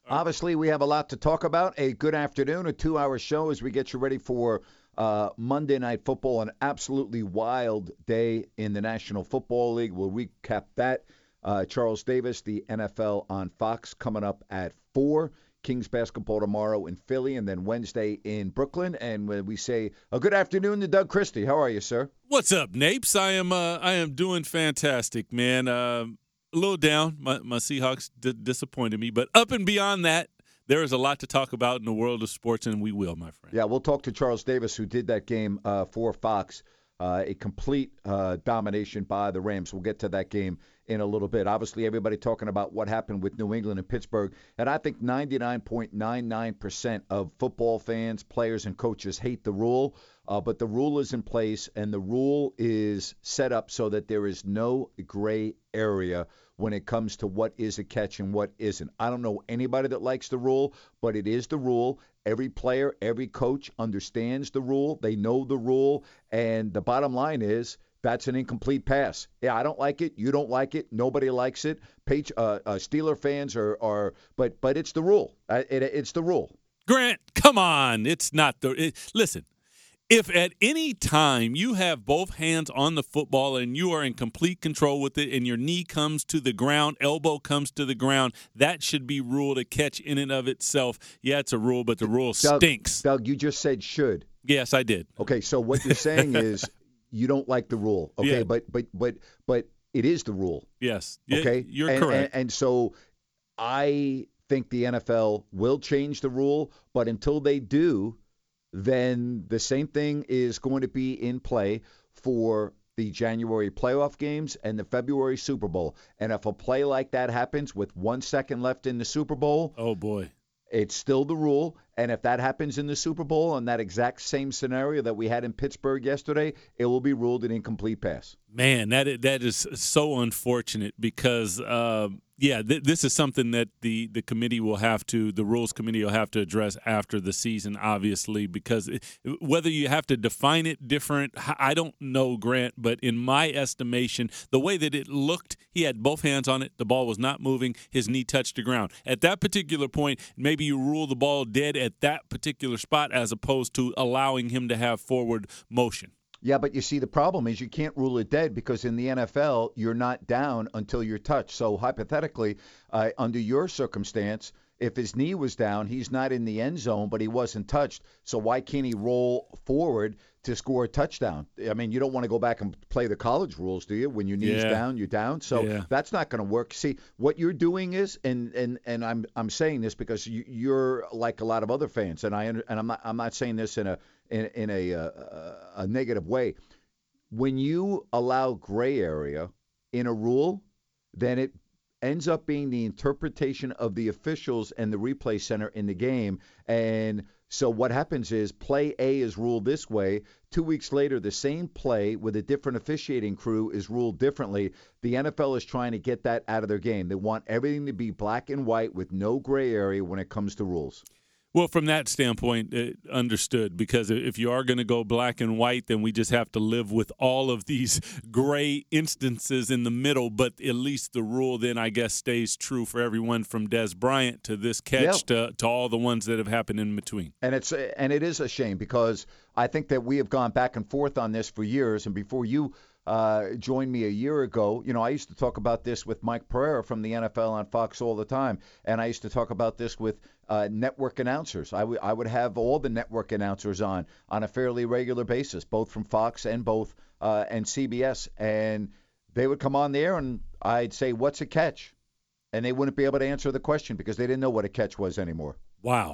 Obviously, we have a lot to talk about. A good afternoon, a 2-hour show as we get you ready for Monday Night Football, an absolutely wild day in the National Football League. We'll recap that. Charles Davis, the NFL on Fox, coming up at 4. Kings basketball tomorrow in Philly, and then Wednesday in Brooklyn. And when we say a good afternoon to Doug Christie. How are you, sir? What's up, Napes? I am doing fantastic, man. A little down. My Seahawks disappointed me, but up and beyond that, there is a lot to talk about in the world of sports, and we will, my friend. Yeah, we'll talk to Charles Davis, who did that game for Fox. A complete domination by the Rams. We'll get to that game in a little bit. Obviously, everybody talking about what happened with New England and Pittsburgh. And I think 99.99% of football fans, players, and coaches hate the rule. But the rule is in place, and the rule is set up so that there is no gray area when it comes to what is a catch and what isn't. I don't know anybody that likes the rule, but it is the rule. Every player, every coach understands the rule. They know the rule. And the bottom line is that's an incomplete pass. Yeah, I don't like it. You don't like it. Nobody likes it. Steeler fans are but it's the rule. It's the rule. Grant, come on. It's not listen. If at any time you have both hands on the football and you are in complete control with it and your knee comes to the ground, elbow comes to the ground, that should be ruled a catch in and of itself. Yeah, it's a rule, but the rule stinks. Doug, you just said should. Yes, I did. Okay, so what you're saying is you don't like the rule. Okay, Yeah. but it is the rule. Yes. Okay? You're correct. And so I think the NFL will change the rule, but until they do, then the same thing is going to be in play for the January playoff games and the February Super Bowl. And if a play like that happens with 1 second left in the Super Bowl, oh, boy. it's still the rule. And if that happens in the Super Bowl on that exact same scenario that we had in Pittsburgh yesterday, it will be ruled an incomplete pass. Man, that is so unfortunate because, this is something that the committee will have to, the rules committee will have to address after the season, obviously, because whether you have to define it different, I don't know, Grant, but in my estimation, the way that it looked, he had both hands on it, the ball was not moving, his knee touched the ground. At that particular point, maybe you rule the ball dead at that particular spot as opposed to allowing him to have forward motion. Yeah, but you see, the problem is you can't rule it dead because in the NFL, you're not down until you're touched. So hypothetically, under your circumstance, if his knee was down, he's not in the end zone, but he wasn't touched. So why can't he roll forward to score a touchdown? I mean, you don't want to go back and play the college rules, do you? When your knee's down, you're down. So that's not going to work. See, what you're doing is, and I'm saying this because you're like a lot of other fans, and I'm not saying this in a negative way. When you allow gray area in a rule, then it ends up being the interpretation of the officials and the replay center in the game. And so what happens is play A is ruled this way. 2 weeks later, the same play with a different officiating crew is ruled differently. The NFL is trying to get that out of their game. They want everything to be black and white with no gray area when it comes to rules. Well, from that standpoint, understood, because if you are going to go black and white, then we just have to live with all of these gray instances in the middle. But at least the rule then, I guess, stays true for everyone from Des Bryant to this catch to all the ones that have happened in between. And it is a shame because I think that we have gone back and forth on this for years. And before you joined me a year ago, I used to talk about this with Mike Pereira from the NFL on Fox all the time. And I used to talk about this with network announcers. I would have all the network announcers on a fairly regular basis, both from Fox and and CBS. And they would come on there and I'd say, what's a catch? And they wouldn't be able to answer the question because they didn't know what a catch was anymore. Wow.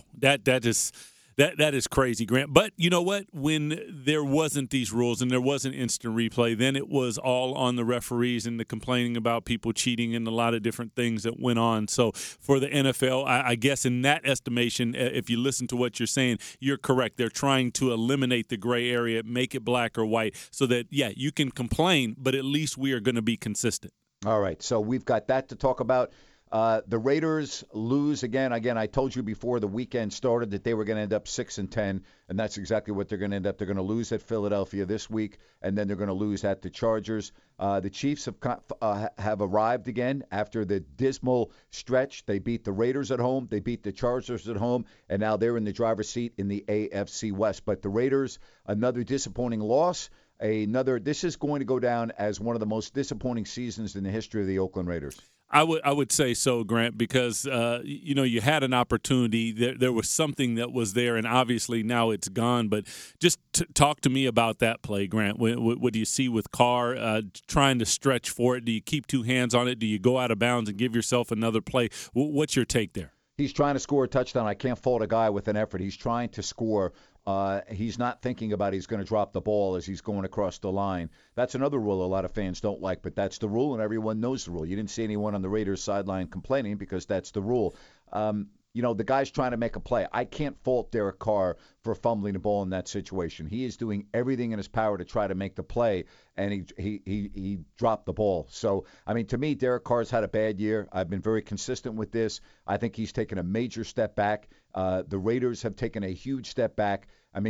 That is crazy, Grant. But you know what? When there wasn't these rules and there wasn't instant replay, then it was all on the referees and the complaining about people cheating and a lot of different things that went on. So for the NFL, I guess in that estimation, if you listen to what you're saying, you're correct. They're trying to eliminate the gray area, make it black or white so that, you can complain, but at least we are going to be consistent. All right. So we've got that to talk about. The Raiders lose again. I told you before the weekend started that they were going to end up 6-10, and that's exactly what they're going to end up. They're going to lose at Philadelphia this week, and then they're going to lose at the Chargers. The Chiefs have arrived again after the dismal stretch. They beat the Raiders at home, they beat the Chargers at home, and now they're in the driver's seat in the AFC West. But the Raiders, another disappointing loss. This is going to go down as one of the most disappointing seasons in the history of the Oakland Raiders. I would say so, Grant, because you had an opportunity. There was something that was there, and obviously now it's gone. But just talk to me about that play, Grant. What do you see with Carr trying to stretch for it? Do you keep two hands on it? Do you go out of bounds and give yourself another play? What's your take there? He's trying to score a touchdown. I can't fault a guy with an effort. He's trying to score. He's not thinking about he's going to drop the ball as he's going across the line. That's another rule a lot of fans don't like, but that's the rule, and everyone knows the rule. You didn't see anyone on the Raiders sideline complaining because that's the rule. The guy's trying to make a play. I can't fault Derek Carr for fumbling the ball in that situation. He is doing everything in his power to try to make the play, and he dropped the ball. So, to me, Derek Carr's had a bad year. I've been very consistent with this. I think he's taken a major step back. The Raiders have taken a huge step back.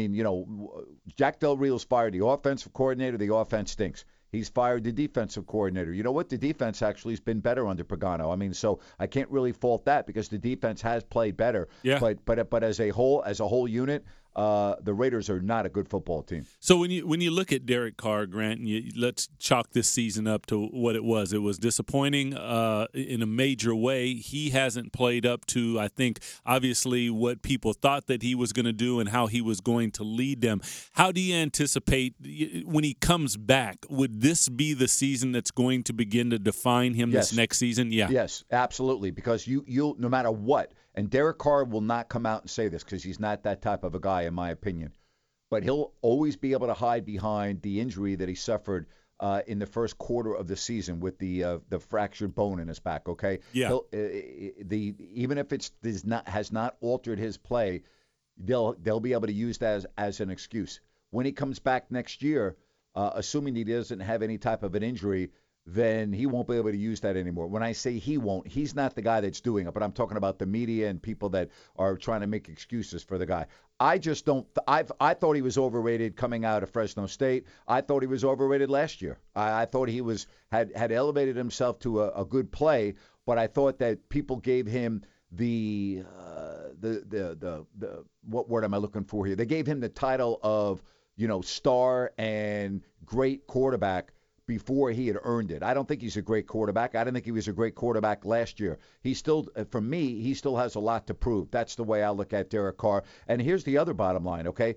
Jack Del Rio's fired the offensive coordinator. The offense stinks. He's fired the defensive coordinator. You know what? The defense actually has been better under Pagano. So I can't really fault that because the defense has played better. Yeah. But as a whole unit, the Raiders are not a good football team. So when you look at Derek Carr, Grant, and let's chalk this season up to what it was. It was disappointing in a major way. He hasn't played up to, I think, obviously what people thought that he was going to do and how he was going to lead them. How do you anticipate when he comes back? Would this be the season that's going to begin to define him this next season? Yeah. Yes, absolutely. Because you'll no matter what. And Derek Carr will not come out and say this because he's not that type of a guy, in my opinion. But he'll always be able to hide behind the injury that he suffered in the first quarter of the season with the fractured bone in his back. Okay. Yeah. Even if has not altered his play, they'll be able to use that as an excuse when he comes back next year. Assuming he doesn't have any type of an injury, then he won't be able to use that anymore. When I say he won't, he's not the guy that's doing it, but I'm talking about the media and people that are trying to make excuses for the guy. I just don't I thought he was overrated coming out of Fresno State. I thought he was overrated last year. I thought he had elevated himself to a good play, but I thought that people gave him the what word am I looking for here? They gave him the title of, star and great quarterback before he had earned it. I don't think he's a great quarterback. I didn't think he was a great quarterback last year. He still, for me, he still has a lot to prove. That's the way I look at Derek Carr. And here's the other bottom line, okay?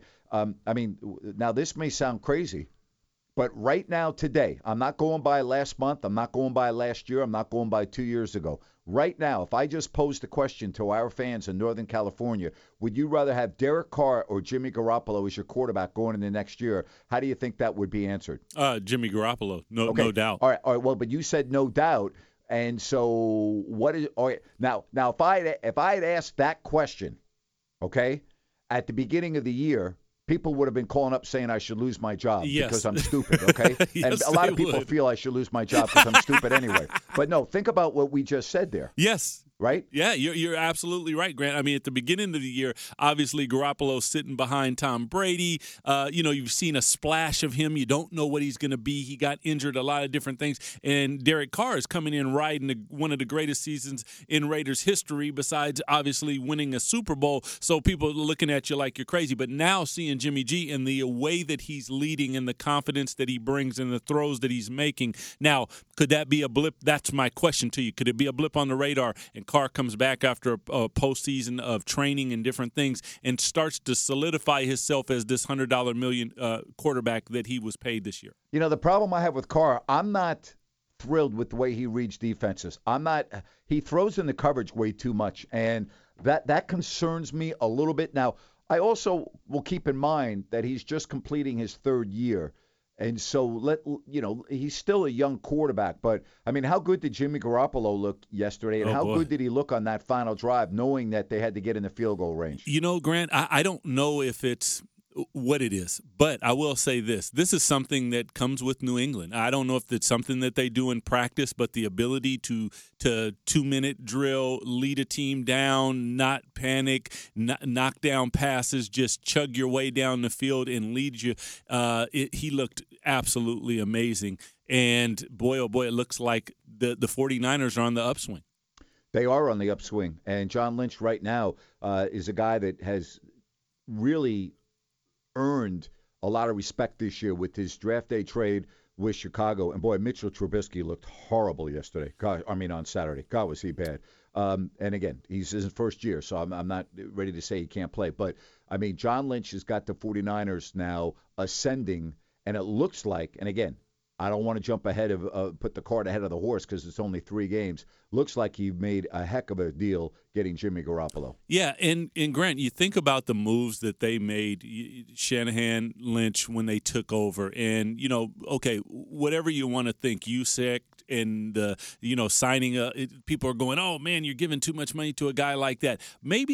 Now this may sound crazy, but right now, today, I'm not going by last month. I'm not going by last year. I'm not going by 2 years ago. Right now, if I just posed the question to our fans in Northern California, would you rather have Derek Carr or Jimmy Garoppolo as your quarterback going into next year? How do you think that would be answered? Jimmy Garoppolo, no doubt. All right. Well, but you said no doubt, and so what is? All right. Now, if I had asked that question, okay, at the beginning of the year, people would have been calling up saying I should lose my job because I'm stupid, okay? Yes, and a lot of people feel I should lose my job because I'm stupid anyway. But no, think about what we just said there. Yes. Right? Yeah, you're absolutely right, Grant. At the beginning of the year, obviously Garoppolo's sitting behind Tom Brady. You've seen a splash of him. You don't know what he's going to be. He got injured, a lot of different things. And Derek Carr is coming in riding one of the greatest seasons in Raiders history, besides obviously winning a Super Bowl. So people are looking at you like you're crazy. But now seeing Jimmy G and the way that he's leading and the confidence that he brings and the throws that he's making. Now, could that be a blip? That's my question to you. Could it be a blip on the radar and Carr comes back after a postseason of training and different things and starts to solidify himself as this $100 million quarterback that he was paid this year? The problem I have with Carr, I'm not thrilled with the way he reads defenses. He throws in the coverage way too much, and that concerns me a little bit. Now, I also will keep in mind that he's just completing his third year. And so he's still a young quarterback, but how good did Jimmy Garoppolo look yesterday, and good did he look on that final drive, knowing that they had to get in the field goal range? Grant, I don't know if it's what it is. But I will say this. This is something that comes with New England. I don't know if it's something that they do in practice, but the ability to 2-minute drill, lead a team down, not panic, knock down passes, just chug your way down the field and lead you. He looked absolutely amazing. And boy, oh boy, it looks like the 49ers are on the upswing. They are on the upswing. And John Lynch right now is a guy that has really earned a lot of respect this year with his draft day trade with Chicago. And boy, Mitchell Trubisky looked horrible yesterday. On Saturday. God, was he bad. And again, he's in his first year, so I'm not ready to say he can't play. But, I mean, John Lynch has got the 49ers now ascending, and it looks like, and again, I don't want to jump ahead of put the cart ahead of the horse because it's only 3 games. Looks like he made a heck of a deal getting Jimmy Garoppolo. Yeah, and Grant, you think about the moves that they made, Shanahan, Lynch, when they took over. And, okay, whatever you want to think, USAC and, signing people are going, oh, man, you're giving too much money to a guy like that. Maybe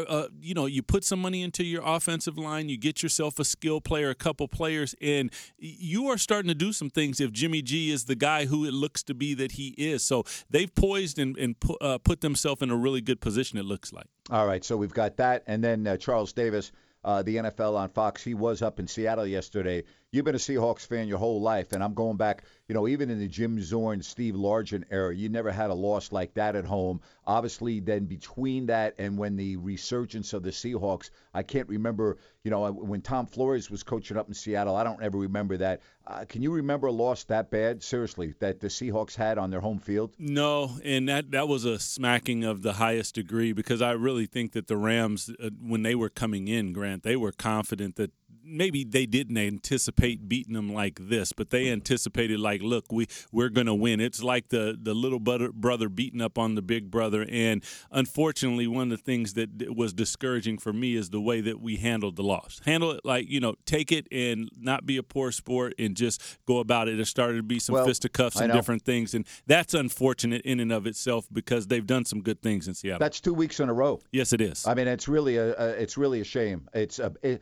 you put some money into your offensive line, you get yourself a skill player, a couple players, and you are starting to do some things if Jimmy G is the guy who it looks to be that he is. So they've poised and put themselves in a really good position, it looks like. All right, so we've got that. And then Charles Davis, the NFL on Fox, he was up in Seattle yesterday. You've been a Seahawks fan your whole life, and I'm going back, even in the Jim Zorn, Steve Largent era, you never had a loss like that at home. Obviously, then between that and when the resurgence of the Seahawks, I can't remember, when Tom Flores was coaching up in Seattle, I don't ever remember that. Can you remember a loss that bad, seriously, that the Seahawks had on their home field? No, and that was a smacking of the highest degree because I really think that the Rams, when they were coming in, Grant, they were confident that maybe they didn't anticipate beating them like this, but they anticipated look, we're going to win. It's like the little brother beating up on the big brother. And unfortunately, one of the things that was discouraging for me is the way that we handled the loss. Handle it take it and not be a poor sport and just go about it. There started to be some fisticuffs and different things. And that's unfortunate in and of itself because they've done some good things in Seattle. That's 2 weeks in a row. Yes, it is. I mean, it's really a shame. It's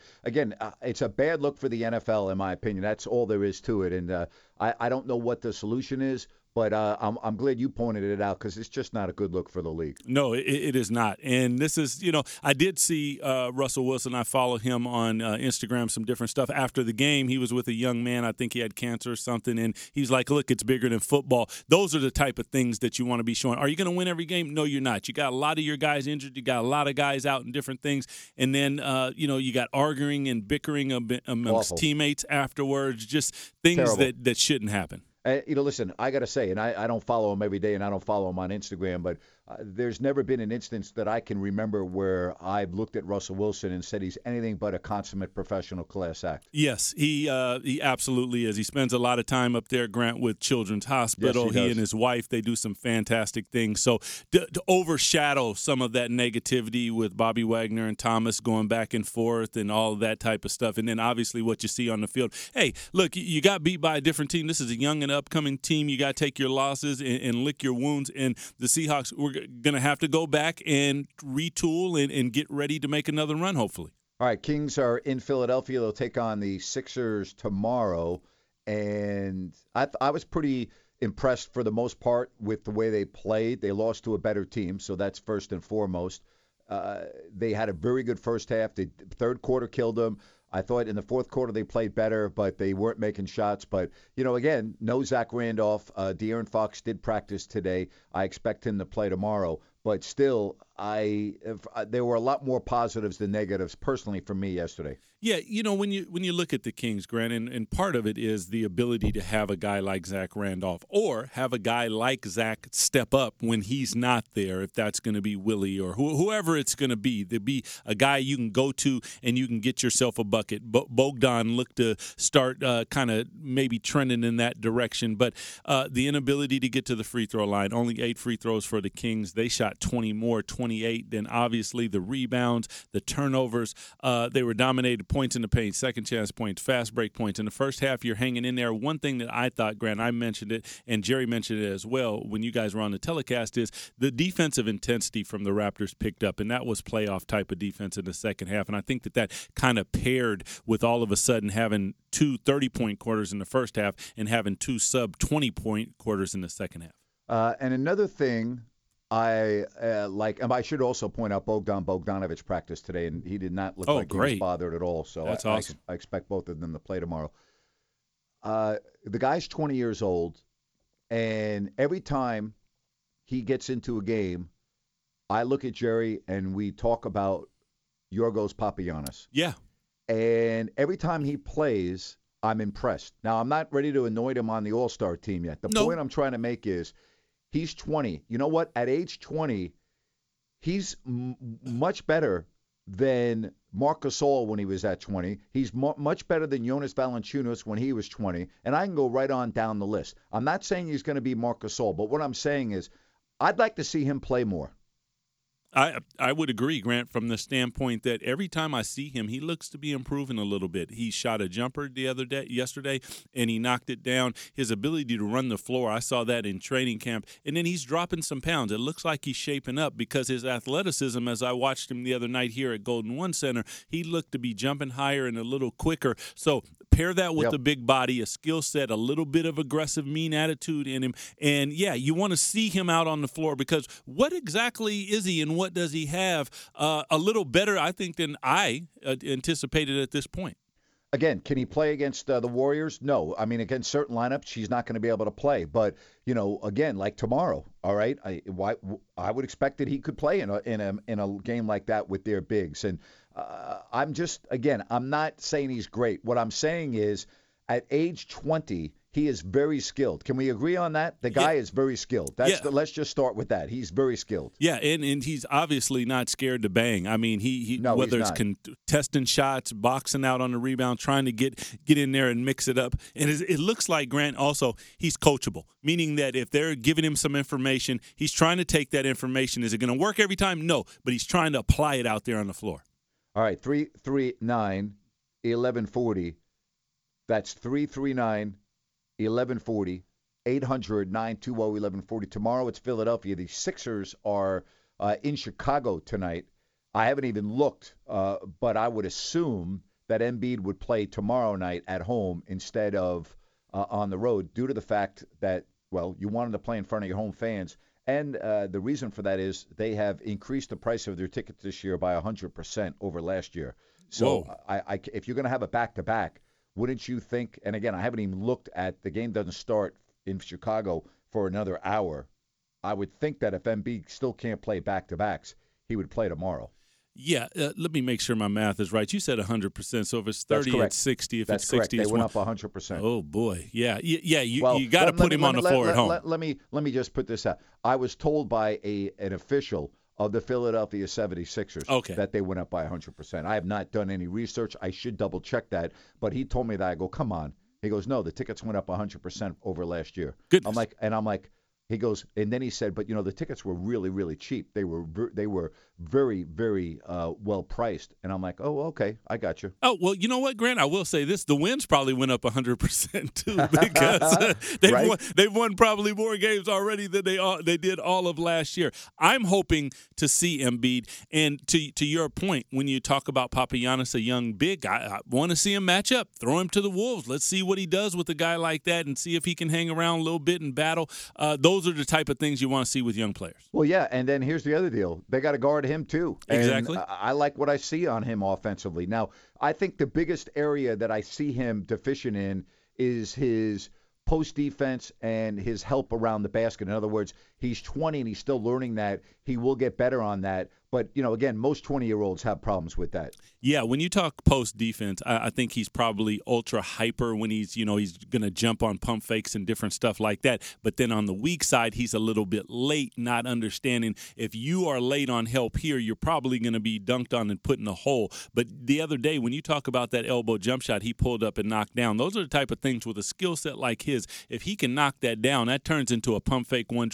a bad look for the NFL, in my opinion. That's all there is to it. And I don't know what the solution is, but I'm glad you pointed it out because it's just not a good look for the league. No, it is not. And this is, I did see Russell Wilson. I follow him on Instagram, some different stuff. After the game, he was with a young man. I think he had cancer or something. And he's like, look, it's bigger than football. Those are the type of things that you want to be showing. Are you going to win every game? No, you're not. You got a lot of your guys injured. You got a lot of guys out in different things. And then, you got arguing and bickering amongst teammates afterwards, just things that shouldn't happen. Listen, I got to say, and I don't follow him every day, and I don't follow him on Instagram, but there's never been an instance that I can remember where I've looked at Russell Wilson and said he's anything but a consummate professional class act. Yes, he absolutely is. He spends a lot of time up there, Grant, with Children's Hospital. Yes, he and his wife, they do some fantastic things. So to overshadow some of that negativity with Bobby Wagner and Thomas going back and forth and all of that type of stuff, and then obviously what you see on the field. Hey, look, you got beat by a different team. This is a young and upcoming team. You got to take your losses and lick your wounds, and the Seahawks were going to have to go back and retool and get ready to make another run, hopefully. All right, Kings are in Philadelphia. They'll take on the Sixers tomorrow. And I was pretty impressed for the most part with the way they played. They lost to a better team, so that's first and foremost. They had a very good first half. The third quarter killed them. I thought in the fourth quarter they played better, but they weren't making shots. But, again, no Zach Randolph. De'Aaron Fox did practice today. I expect him to play tomorrow. But still, there were a lot more positives than negatives personally for me yesterday. Yeah, when you look at the Kings, Grant, and part of it is the ability to have a guy like Zach Randolph or have a guy like Zach step up when he's not there, if that's going to be Willie or whoever it's going to be. There'd be a guy you can go to and you can get yourself a bucket. Bogdan looked to start kind of maybe trending in that direction, but the inability to get to the free throw line, only 8 free throws for the Kings. They shot not 20 more, 28. Then obviously the rebounds, the turnovers. They were dominated points in the paint, second chance points, fast break points. In the first half, you're hanging in there. One thing that I thought, Grant, I mentioned it, and Jerry mentioned it as well when you guys were on the telecast, is the defensive intensity from the Raptors picked up, and that was playoff type of defense in the second half. And I think that kind of paired with all of a sudden having two 30-point quarters in the first half and having two sub-20-point quarters in the second half. And another thing I like, and I should also point out Bogdan Bogdanovic practiced today, and he did not look like great. he was bothered at all. So that's awesome. I expect both of them to play tomorrow. The guy's 20 years old, and every time he gets into a game, I look at Jerry and we talk about Yorgos Papagiannis. Yeah. And every time he plays, I'm impressed. Now, I'm not ready to anoint him on the All-Star team yet. The point I'm trying to make is he's 20. You know what? At age 20, he's much better than Marc Gasol when he was at 20. He's much better than Jonas Valanciunas when he was 20. And I can go right on down the list. I'm not saying he's going to be Marc Gasol, but what I'm saying is I'd like to see him play more. I would agree, Grant, from the standpoint that every time I see him, he looks to be improving a little bit. He shot a jumper yesterday, and he knocked it down. His ability to run the floor, I saw that in training camp. And then he's dropping some pounds. It looks like he's shaping up because his athleticism, as I watched him the other night here at Golden One Center, he looked to be jumping higher and a little quicker. So pair that with a big body, a skill set, a little bit of aggressive, mean attitude in him. And, yeah, you want to see him out on the floor because what exactly is he and what does he have a little better, I think, than I anticipated at this point? Again, can he play against the Warriors? No. I mean, against certain lineups, he's not going to be able to play. But, again, like tomorrow, all right, I would expect that he could play in a game like that with their bigs. And I'm not saying he's great. What I'm saying is at age 20, he is very skilled. Can we agree on that? The guy is very skilled. Let's just start with that. He's very skilled. Yeah, and he's obviously not scared to bang. I mean, whether it's contesting shots, boxing out on the rebound, trying to get in there and mix it up. And it looks like, Grant, also, he's coachable, meaning that if they're giving him some information, he's trying to take that information. Is it going to work every time? No, but he's trying to apply it out there on the floor. All right, 339-1140. That's 339-1140, 800-920-1140. Tomorrow it's Philadelphia. The Sixers are in Chicago tonight. I haven't even looked, but I would assume that Embiid would play tomorrow night at home instead of on the road due to the fact that, you want him to play in front of your home fans. And the reason for that is they have increased the price of their tickets this year by 100% over last year. So if you're going to have a back-to-back, wouldn't you think, and again, I haven't even looked at, the game doesn't start in Chicago for another hour. I would think that if Embiid still can't play back-to-backs, he would play tomorrow. Yeah, let me make sure my math is right. You said 100%, so if it's 30, it's 60. If That's it's 60, correct. it's they went up 100%. Oh, boy. Yeah, you got to put him on the floor at home. Let me just put this out. I was told by an official of the Philadelphia 76ers that they went up by 100%. I have not done any research. I should double-check that. But he told me that. I go, come on. He goes, no, the tickets went up 100% over last year. Goodness. I'm like, he goes, and then he said, but, the tickets were really, really cheap. They were very, very well priced. And I'm like, oh, okay, I got you. Oh, well, you know what, Grant? I will say this. The wins probably went up 100% too because they've won probably more games already than they did all of last year. I'm hoping to see Embiid. And to your point, when you talk about Papagiannis, a young big, I want to see him match up. Throw him to the Wolves. Let's see what he does with a guy like that and see if he can hang around a little bit and battle. Those are the type of things you want to see with young players. Well, yeah, and then here's the other deal. They got to guard him too. Exactly. And I like what I see on him offensively. Now, I think the biggest area that I see him deficient in is his post defense and his help around the basket. In other words, he's 20 and he's still learning that. He will get better on that. But, again, most 20-year-olds have problems with that. Yeah, when you talk post defense, I think he's probably ultra hyper when he's going to jump on pump fakes and different stuff like that. But then on the weak side, he's a little bit late, not understanding if you are late on help here, you're probably going to be dunked on and put in a hole. But the other day, when you talk about that elbow jump shot he pulled up and knocked down, those are the type of things with a skill set like his. If he can knock that down, that turns into a pump fake, one dribble. You're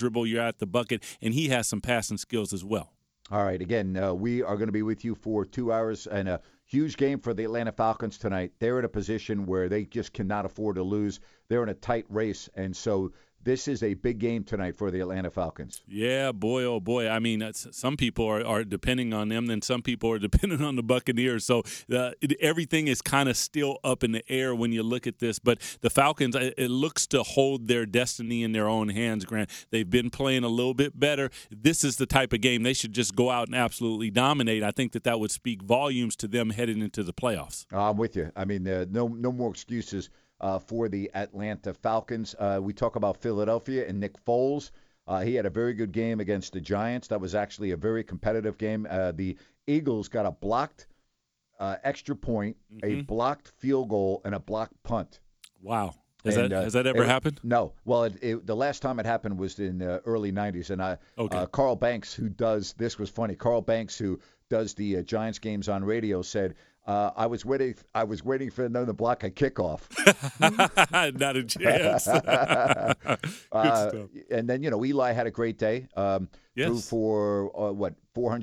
at the bucket, and he has some passing skills as well. All right, again, we are going to be with you for 2 hours and a huge game for the Atlanta Falcons tonight. They're in a position where they just cannot afford to lose. They're in a tight race, and so this is a big game tonight for the Atlanta Falcons. Yeah, boy, oh boy. I mean, some people are depending on them, then some people are depending on the Buccaneers. So everything is kind of still up in the air when you look at this. But the Falcons, it looks to hold their destiny in their own hands, Grant. They've been playing a little bit better. This is the type of game they should just go out and absolutely dominate. I think that would speak volumes to them heading into the playoffs. I'm with you. I mean, no more excuses for the Atlanta Falcons. We talk about Philadelphia and Nick Foles. He had a very good game against the Giants. That was actually a very competitive game. The Eagles got a blocked extra point, a blocked field goal, and a blocked punt. Wow. Has that ever happened? No. Well, the last time it happened was in the early 90s. And Carl Banks, who does – this was funny. Carl Banks, who does the Giants games on radio, said – I was waiting for another block a kickoff. Not a chance. Good stuff. And then Eli had a great day. Threw for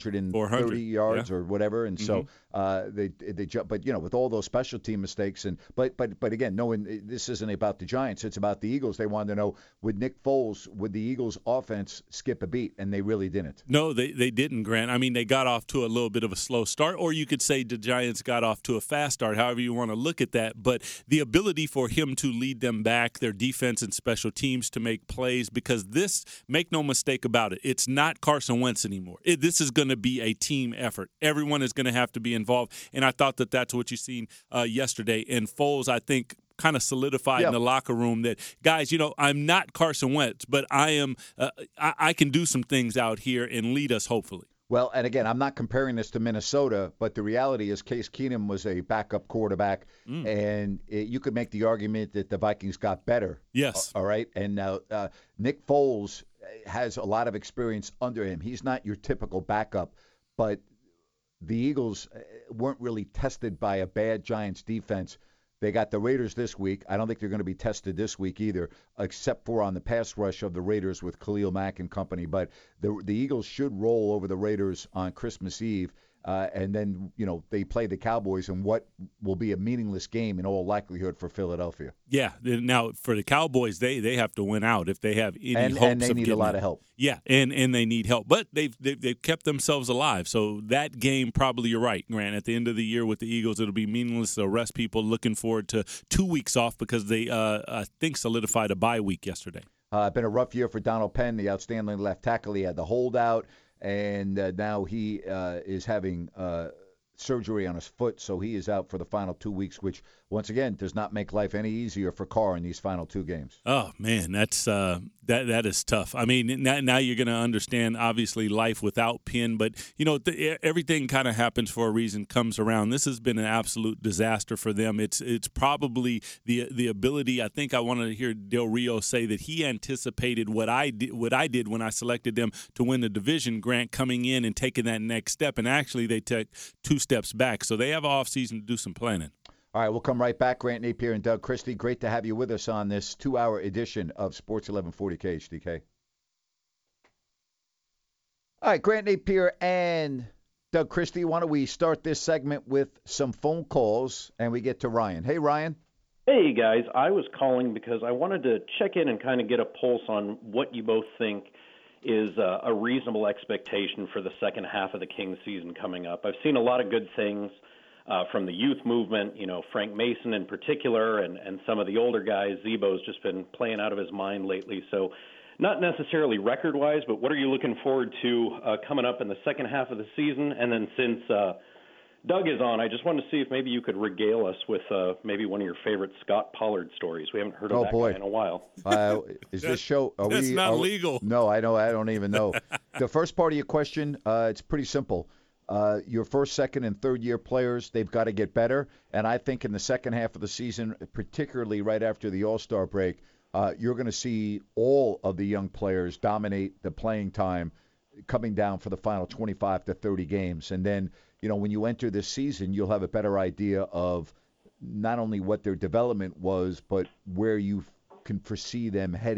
430 yards or whatever, and so they but with all those special team mistakes but again, knowing this isn't about the Giants, it's about the Eagles. They wanted to know, would Nick Foles, would the Eagles offense skip a beat, and they really didn't. No, they didn't, Grant. I mean, they got off to a little bit of a slow start, or you could say the Giants got off to a fast start, however you want to look at that. But the ability for him to lead them back, their defense and special teams to make plays, because this, make no mistake about it, it's not Carson Wentz anymore. This is going to be a team effort. Everyone is going to have to be involved, and I thought that that's what you seen yesterday. And Foles, I think, kind of solidified in the locker room that, guys, I'm not Carson Wentz, but I am. I can do some things out here and lead us, hopefully. Well, and again, I'm not comparing this to Minnesota, but the reality is Case Keenum was a backup quarterback, and you could make the argument that the Vikings got better. Yes. All right. And now Nick Foles has a lot of experience under him. He's not your typical backup, but the Eagles weren't really tested by a bad Giants defense. They got the Raiders this week. I don't think they're going to be tested this week either, except for on the pass rush of the Raiders with Khalil Mack and company. But the Eagles should roll over the Raiders on Christmas Eve. And then, they play the Cowboys in what will be a meaningless game in all likelihood for Philadelphia. Yeah. Now, for the Cowboys, they have to win out if they have any hopes. And they need a lot of help. Yeah, and they need help. But they've kept themselves alive. So that game, probably you're right, Grant. At the end of the year with the Eagles, it'll be meaningless. They'll rest people. Looking forward to 2 weeks off because they, I think, solidified a bye week yesterday. Been a rough year for Donald Penn, the outstanding left tackle. He had the holdout. And now he is having surgery on his foot, so he is out for the final 2 weeks, which, once again, does not make life any easier for Carr in these final two games. Oh, man, that's that is tough. I mean, now you're going to understand, obviously, life without Penn, but, everything kind of happens for a reason, comes around. This has been an absolute disaster for them. It's probably the ability. I think I wanted to hear Del Rio say that he anticipated what I did when I selected them to win the division, Grant, coming in and taking that next step, and actually they took 2 steps back. So they have an offseason to do some planning. All right, we'll come right back. Grant Napier and Doug Christie, great to have you with us on this 2-hour edition of Sports 1140 KHTK. All right, Grant Napier and Doug Christie, why don't we start this segment with some phone calls, and we get to Ryan. Hey, Ryan. Hey, guys. I was calling because I wanted to check in and kind of get a pulse on what you both think is a reasonable expectation for the second half of the Kings season coming up. I've seen a lot of good things from the youth movement, Frank Mason in particular, and some of the older guys. Zebo's just been playing out of his mind lately. So not necessarily record-wise, but what are you looking forward to coming up in the second half of the season? And then since Doug is on, I just wanted to see if maybe you could regale us with maybe one of your favorite Scott Pollard stories. We haven't heard of that guy in a while. Is this show? That's not legal. No, I know. I don't even know. The first part of your question, it's pretty simple. Your first, second, and third-year players, they've got to get better. And I think in the second half of the season, particularly right after the All-Star break, you're going to see all of the young players dominate the playing time coming down for the final 25 to 30 games. And then, when you enter this season, you'll have a better idea of not only what their development was, but where you can foresee them heading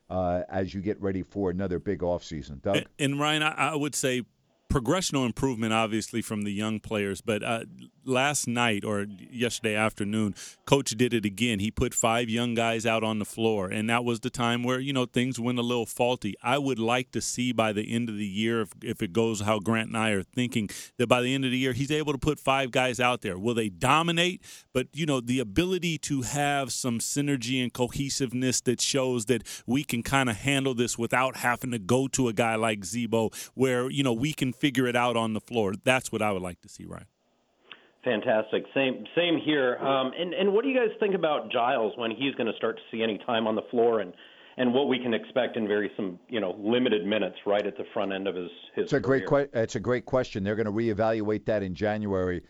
as you get ready for another big offseason. Doug? And Ryan, I would say progressional improvement, obviously, from the young players. But last night or yesterday afternoon, Coach did it again. He put 5 young guys out on the floor, and that was the time where, things went a little faulty. I would like to see by the end of the year, if it goes how Grant and I are thinking, that by the end of the year, he's able to put 5 guys out there. Will they dominate? But, the ability to have some synergy and cohesiveness that shows that we can kind of handle this without having to go to a guy like Zebo where, we can figure it out on the floor. That's what I would like to see, Ryan. Fantastic. Same here. And what do you guys think about Giles when he's going to start to see any time on the floor and what we can expect in some limited minutes right at the front end of his it's a career? It's a great question. They're going to reevaluate that in January.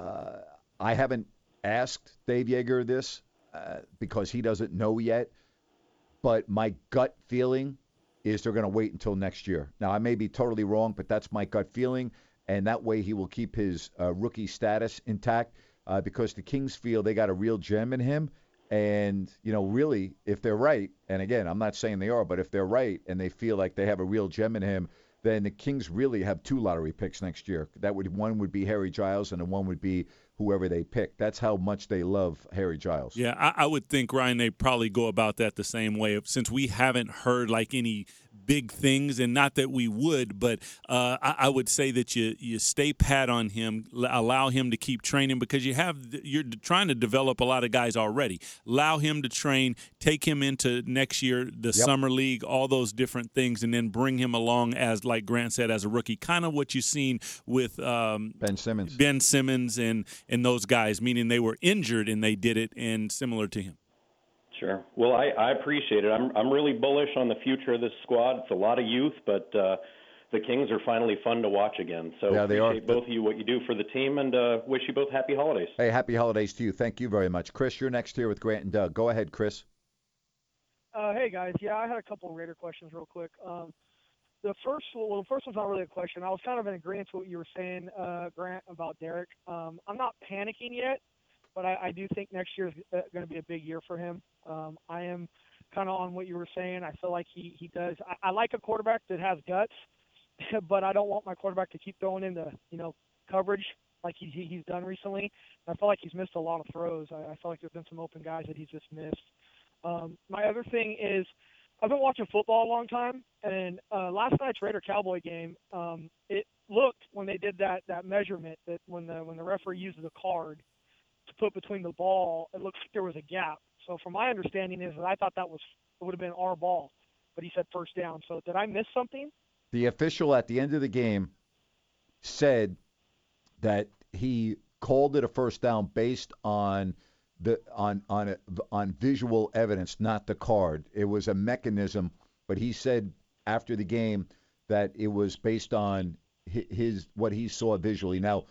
I haven't asked Dave Yeager this because he doesn't know yet, but my gut feeling is they're going to wait until next year. Now, I may be totally wrong, but that's my gut feeling, and that way he will keep his rookie status intact because the Kings feel they got a real gem in him. And, really, if they're right, and again, I'm not saying they are, but if they're right and they feel like they have a real gem in him, then the Kings really have 2 lottery picks next year. One would be Harry Giles, and the one would be whoever they pick. That's how much they love Harry Giles. Yeah, I would think, Ryan, they probably go about that the same way. Since we haven't heard any big things, and not that we would, but I would say that you stay pat on him, allow him to keep training because you're trying to develop a lot of guys already. Allow him to train, take him into next year, the summer league, all those different things, and then bring him along as, like Grant said, as a rookie. Kind of what you've seen with Ben Simmons and those guys, meaning they were injured and they did it, and similar to him. Sure. Well, I appreciate it. I'm really bullish on the future of this squad. It's a lot of youth, but the Kings are finally fun to watch again. So yeah, they appreciate are. both of you, what you do for the team, and wish you both happy holidays. Hey, happy holidays to you. Thank you very much. Chris, you're next here with Grant and Doug. Go ahead, Chris. Hey, guys. Yeah, I had a couple of Raider questions real quick. The first one's not really a question. I was kind of in agreement with what you were saying, Grant, about Derek. I'm not panicking yet, but I do think next year is going to be a big year for him. I am kind of on what you were saying. I feel like he does. I like a quarterback that has guts, but I don't want my quarterback to keep throwing into coverage like he's done recently. I feel like he's missed a lot of throws. I feel like there's been some open guys that he's just missed. My other thing is I've been watching football a long time, and last night's Raider-Cowboy game, it looked when they did that measurement that when the referee uses a card to put between the ball, it looks like there was a gap. So from my understanding is that I thought it would have been our ball, but he said first down. So did I miss something? The official at the end of the game said that he called it a first down based on on visual evidence, not the card. It was a mechanism, but he said after the game that it was based on what he saw visually. Now,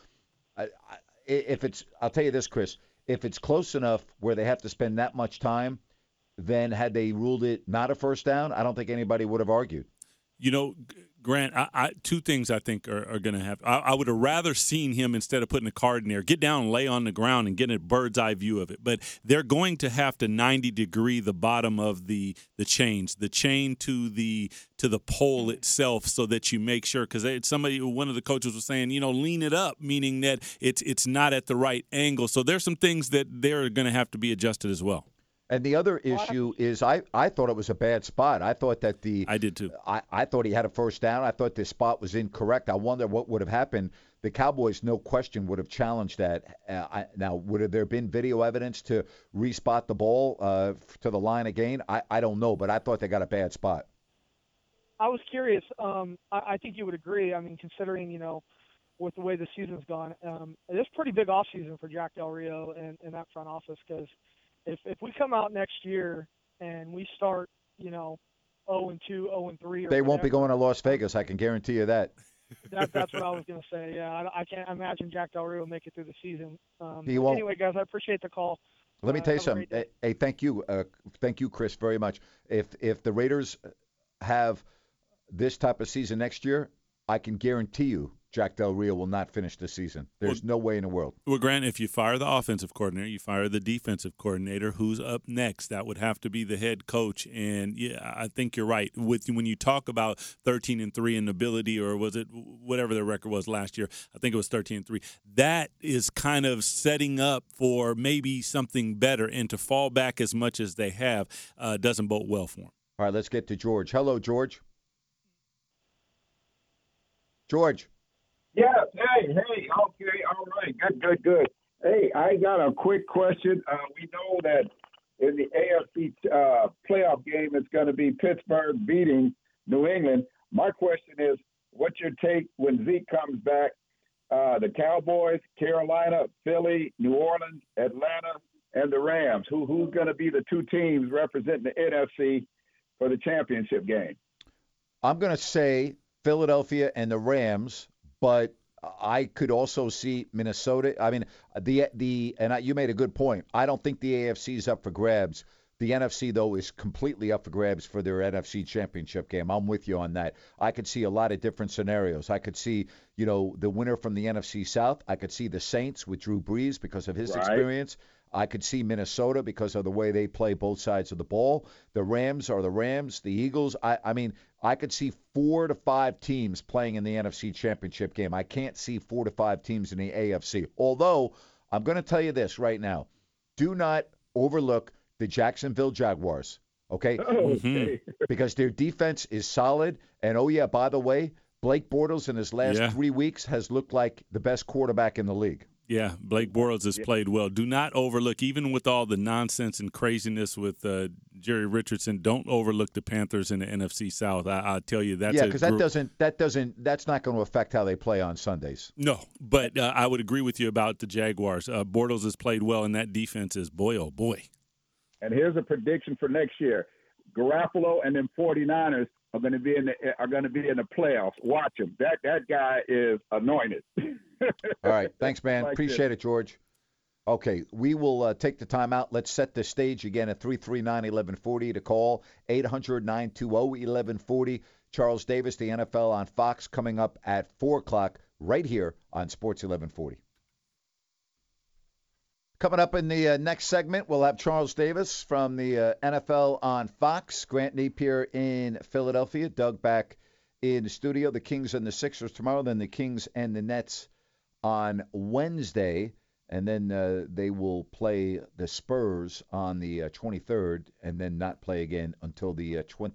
I'll tell you this, Chris, if it's close enough where they have to spend that much time, then had they ruled it not a first down, I don't think anybody would have argued. Grant, two things I think are going to happen. I would have rather seen him, instead of putting a card in there, get down and lay on the ground and get a bird's eye view of it. But they're going to have to 90-degree the bottom of the chain to the pole itself, so that you make sure, because one of the coaches was saying, lean it up, meaning that it's not at the right angle. So there's some things that they're going to have to be adjusted as well. And the other issue is I thought it was a bad spot. I thought that I did too. I thought he had a first down. I thought the spot was incorrect. I wonder what would have happened. The Cowboys, no question, would have challenged that. Now, would have there been video evidence to respot the ball to the line again? I don't know, but I thought they got a bad spot. I was curious. I think you would agree. I mean, considering, with the way the season's gone, it is a pretty big offseason for Jack Del Rio and that front office, because if we come out next year and we start, 0-2, 0-3, they won't be going to Las Vegas. I can guarantee you that. That's what I was going to say. Yeah, I can't imagine Jack Del Rio make it through the season. He won't. Anyway, guys, I appreciate the call. Let me tell you something. Hey, thank you, Chris, very much. If the Raiders have this type of season next year, I can guarantee you Jack Del Rio will not finish the season. There's no way in the world. Well, Grant, if you fire the offensive coordinator, you fire the defensive coordinator, who's up next? That would have to be the head coach. And, yeah, I think you're right. When you talk about 13-3 in ability, or was it whatever the record was last year, I think it was 13-3, that is kind of setting up for maybe something better. And to fall back as much as they have doesn't bode well for them. All right, let's get to George. Hello, George. George. Yes. Hey. Okay. All right. Good. Hey, I got a quick question. We know that in the AFC playoff game, it's going to be Pittsburgh beating New England. My question is, what's your take when Zeke comes back? The Cowboys, Carolina, Philly, New Orleans, Atlanta, and the Rams. Who's going to be the two teams representing the NFC for the championship game? I'm going to say Philadelphia and the Rams, but I could also see Minnesota. I mean, you made a good point. I don't think the AFC is up for grabs. The NFC, though, is completely up for grabs for their NFC championship game. I'm with you on that. I could see a lot of different scenarios. I could see, the winner from the NFC South. I could see the Saints with Drew Brees because of his experience. I could see Minnesota because of the way they play both sides of the ball. The Rams are the Rams. The Eagles, I could see 4 to 5 teams playing in the NFC Championship game. I can't see 4 to 5 teams in the AFC. Although, I'm going to tell you this right now. Do not overlook the Jacksonville Jaguars, okay? Okay. Because their defense is solid. And, by the way, Blake Bortles in his last 3 weeks has looked like the best quarterback in the league. Yeah, Blake Bortles has played well. Do not overlook, even with all the nonsense and craziness with Jerry Richardson, don't overlook the Panthers in the NFC South. I tell you, that's because that's not going to affect how they play on Sundays. No, but I would agree with you about the Jaguars. Bortles has played well, and that defense is boy, oh boy. And here's a prediction for next year: Garoppolo and them 49ers are going to be in the playoffs. Watch him. That guy is anointed. All right. Thanks, man. Appreciate it, George. Okay. We will take the time out. Let's set the stage again at 339-1140 to call 800-920-1140. Charles Davis, the NFL on Fox, coming up at 4 o'clock right here on Sports 1140. Coming up in the next segment, we'll have Charles Davis from the NFL on Fox, Grant Napier in Philadelphia, Doug back in the studio, the Kings and the Sixers tomorrow, then the Kings and the Nets on Wednesday, and then they will play the Spurs on the 23rd and then not play again until the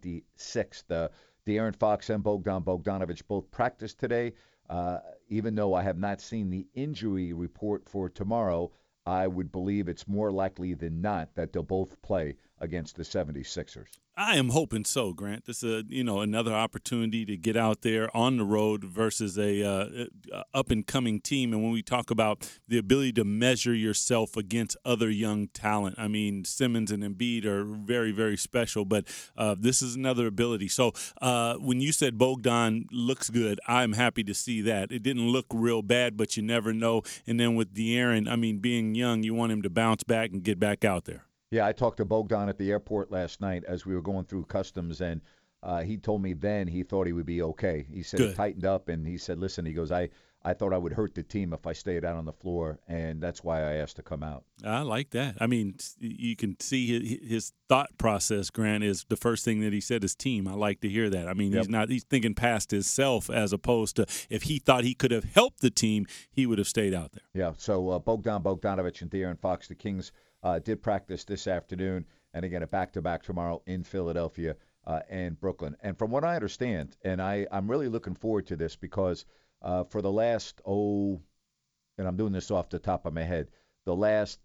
26th. De'Aaron Fox and Bogdan Bogdanovic both practiced today. Even though I have not seen the injury report for tomorrow, I would believe it's more likely than not that they'll both play against the 76ers. I am hoping so, Grant. This is another opportunity to get out there on the road versus a up-and-coming team. And when we talk about the ability to measure yourself against other young talent, I mean, Simmons and Embiid are very, very special, but this is another ability. So when you said Bogdan looks good, I'm happy to see that. It didn't look real bad, but you never know. And then with De'Aaron, I mean, being young, you want him to bounce back and get back out there. Yeah, I talked to Bogdan at the airport last night as we were going through customs, and he told me then he thought he would be okay. He said it tightened up, and he said, listen, he goes, I thought I would hurt the team if I stayed out on the floor, and that's why I asked to come out. I like that. I mean, you can see his thought process, Grant, is the first thing that he said is team. I like to hear that. I mean, he's thinking past himself as opposed to if he thought he could have helped the team, he would have stayed out there. Yeah, so Bogdan Bogdanovic and De'Aaron Fox, the Kings, did practice this afternoon, and again, a back-to-back tomorrow in Philadelphia and Brooklyn. And from what I understand, and I'm really looking forward to this because for the last, and I'm doing this off the top of my head, the last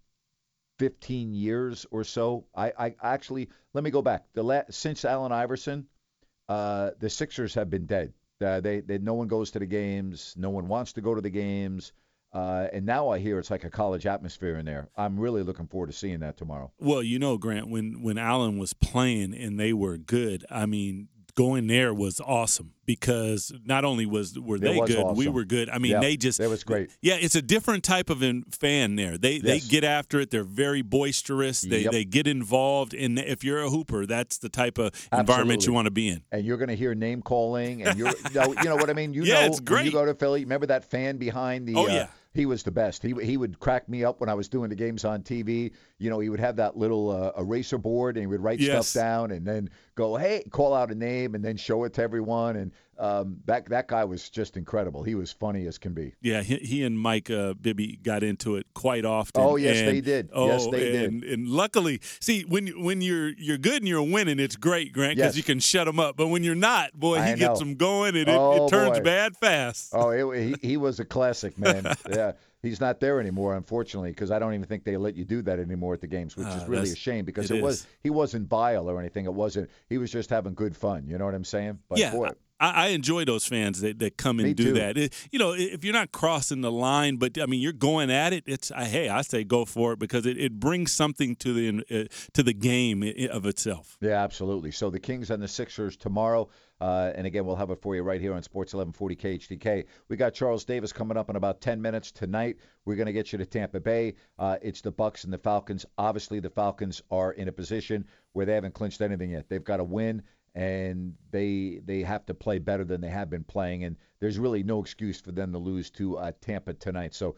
15 years or so, I actually, let me go back. Since Allen Iverson, the Sixers have been dead. No one goes to the games. No one wants to go to the games. And now I hear it's like a college atmosphere in there. I'm really looking forward to seeing that tomorrow. Well, Grant, when Allen was playing and they were good, I mean, going there was awesome because not only were they good, awesome. we were good. I mean, that was great. Yeah, it's a different type of fan there. They get after it. They're very boisterous. They get involved. And if you're a hooper, that's the type of environment you want to be in. And you're going to hear name calling, and you know what I mean. It's great. When you go to Philly, remember that fan behind the. He was the best. He would crack me up when I was doing the games on TV. You know, he would have that little eraser board, and he would write stuff down, and then go, hey, call out a name, and then show it to everyone. And that guy was just incredible. He was funny as can be. Yeah, he and Mike Bibby got into it quite often. Oh yes, they did. Yes, they did. And luckily, see, when you're good and you're winning, it's great, Grant, because you can shut him up. But when you're not, boy, he gets them going, and it turns bad fast. Oh, he was a classic, man. Yeah. He's not there anymore, unfortunately, because I don't even think they let you do that anymore at the games, which is really a shame because he wasn't vile or anything. He was just having good fun. You know what I'm saying? But boy, I enjoy those fans that come and do that. If you're not crossing the line, but I mean you're going at it. It's I say go for it because it brings something to the game of itself. Yeah, absolutely. So the Kings and the Sixers tomorrow. And again, we'll have it for you right here on Sports 1140 KHTK. We got Charles Davis coming up in about 10 minutes tonight. We're going to get you to Tampa Bay. It's the Bucks and the Falcons. Obviously, the Falcons are in a position where they haven't clinched anything yet. They've got to win, and they have to play better than they have been playing. And there's really no excuse for them to lose to Tampa tonight. So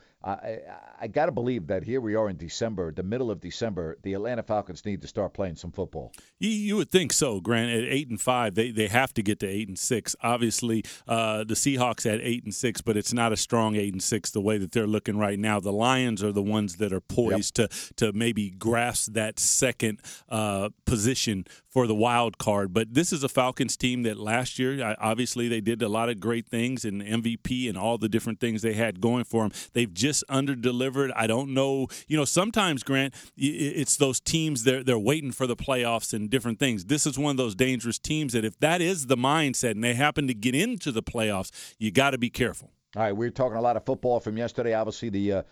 I got to believe that here we are in December, the middle of December, the Atlanta Falcons need to start playing some football. You would think so, Grant. At 8-5, they have to get to 8-6. Obviously, the Seahawks at 8-6, but it's not a strong 8-6 the way that they're looking right now. The Lions are the ones that are poised to maybe grasp that second position for the wild card. But this is a Falcons team that last year, obviously, they did a lot of great things and MVP and all the different things they had going for them. They've just under-delivered. I don't know. Sometimes, Grant, it's those teams, they're waiting for the playoffs and different things. This is one of those dangerous teams that if that is the mindset and they happen to get into the playoffs, you got to be careful. All right, we're talking a lot of football from yesterday. Obviously, the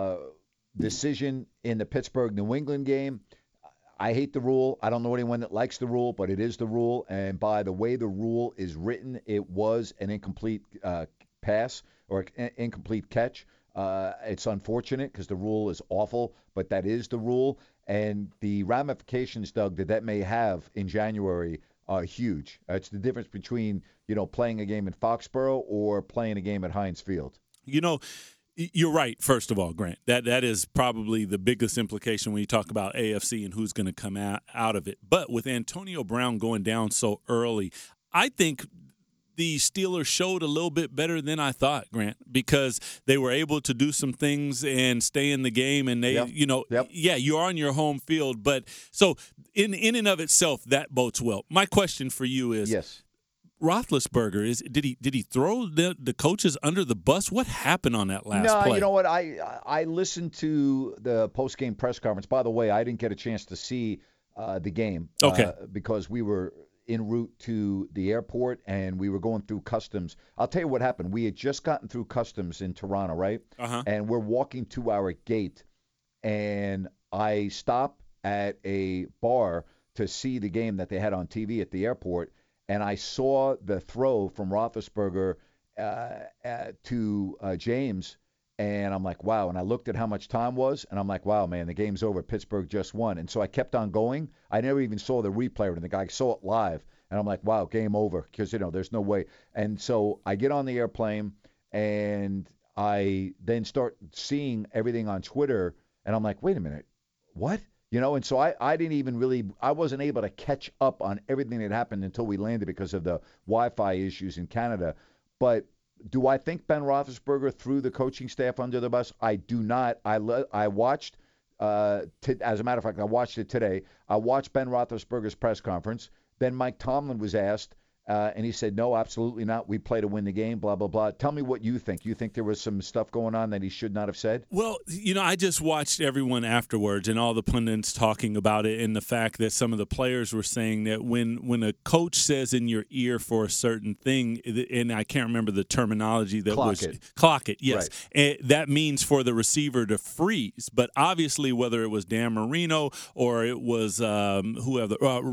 decision in the Pittsburgh-New England game. I hate the rule. I don't know anyone that likes the rule, but it is the rule. And by the way the rule is written, it was an incomplete pass or incomplete catch. It's unfortunate because the rule is awful, but that is the rule. And the ramifications, Doug, that may have in January are huge. It's the difference between, playing a game in Foxborough or playing a game at Heinz Field. You're right, first of all, Grant. That is probably the biggest implication when you talk about AFC and who's going to come out of it. But with Antonio Brown going down so early, I think the Steelers showed a little bit better than I thought, Grant, because they were able to do some things and stay in the game. And they, you're on your home field. But so in and of itself, that bodes well. My question for you is, yes. Roethlisberger, did he throw the coaches under the bus? What happened on that last play? No, you know what? I listened to the post-game press conference. By the way, I didn't get a chance to see the game because we were en route to the airport and we were going through customs. I'll tell you what happened. We had just gotten through customs in Toronto, right? Uh-huh. And we're walking to our gate, and I stop at a bar to see the game that they had on TV at the airport. And I saw the throw from Roethlisberger to James, and I'm like, wow. And I looked at how much time was, and I'm like, wow, man, the game's over. Pittsburgh just won. And so I kept on going. I never even saw the replay, and the guy saw it live. And I'm like, wow, game over, because, there's no way. And so I get on the airplane, and I then start seeing everything on Twitter, and I'm like, wait a minute, what? And so I didn't even I wasn't able to catch up on everything that happened until we landed because of the Wi-Fi issues in Canada. But do I think Ben Roethlisberger threw the coaching staff under the bus? I do not. I watched, as a matter of fact, I watched it today. I watched Ben Roethlisberger's press conference. Then Mike Tomlin was asked And he said, no, absolutely not. We play to win the game, blah, blah, blah. Tell me what you think. You think there was some stuff going on that he should not have said? Well, I just watched everyone afterwards and all the pundits talking about it, and the fact that some of the players were saying that when a coach says in your ear for a certain thing, and I can't remember the terminology that clock it, yes. Right. And that means for the receiver to freeze. But obviously, whether it was Dan Marino or it was whoever,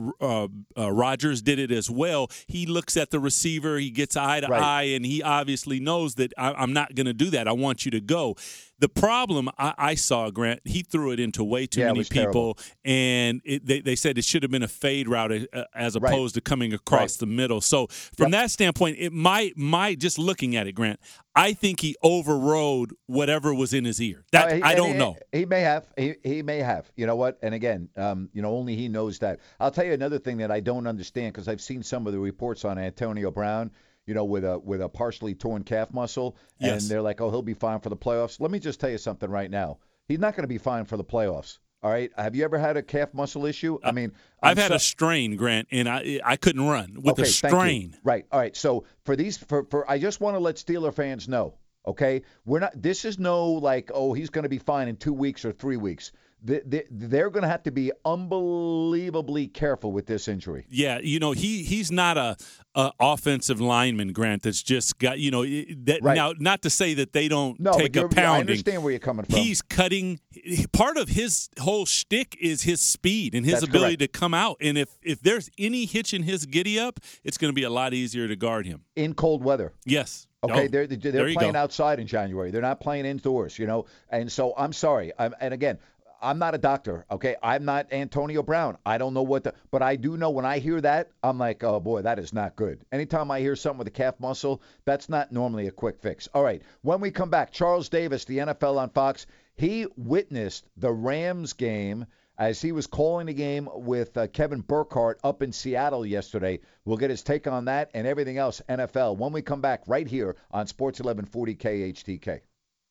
Rodgers did it as well, he looks at the receiver, he gets eye to eye, and he obviously knows that I'm not going to do that. I want you to go. The problem I saw, Grant, he threw it into way too many people, terrible. And they said it should have been a fade route as opposed to coming across the middle. So from that standpoint, it might just looking at it, Grant, I think he overrode whatever was in his ear. I don't know. He may have. He may have. You know what? And again, only he knows that. I'll tell you another thing that I don't understand, because I've seen some of the reports on Antonio Brown, with a partially torn calf muscle, and they're like, oh, he'll be fine for the playoffs. Let me just tell you something right now. He's not going to be fine for the playoffs. All right. Have you ever had a calf muscle issue? I mean, I've had a strain, Grant, and I couldn't run with a strain. Right. All right. So for I just want to let Steeler fans know. Okay, this is no like, oh, he's going to be fine in 2 weeks or 3 weeks. They're going to have to be unbelievably careful with this injury. Yeah, he's not a offensive lineman, Grant, that's just got, now, not to say that they don't take a pounding. I understand where you're coming from. He's cutting. Part of his whole shtick is his speed and his ability to come out. And if there's any hitch in his giddy up, it's going to be a lot easier to guard him. In cold weather. Yes. Okay, they're playing outside in January. They're not playing indoors, And so I'm sorry. And again, I'm not a doctor, okay? I'm not Antonio Brown. I don't know but I do know when I hear that, I'm like, oh, boy, that is not good. Anytime I hear something with a calf muscle, that's not normally a quick fix. All right, when we come back, Charles Davis, the NFL on Fox, he witnessed the Rams game as he was calling the game with Kevin Burkhardt up in Seattle yesterday. We'll get his take on that and everything else NFL when we come back right here on Sports 1140 KHTK.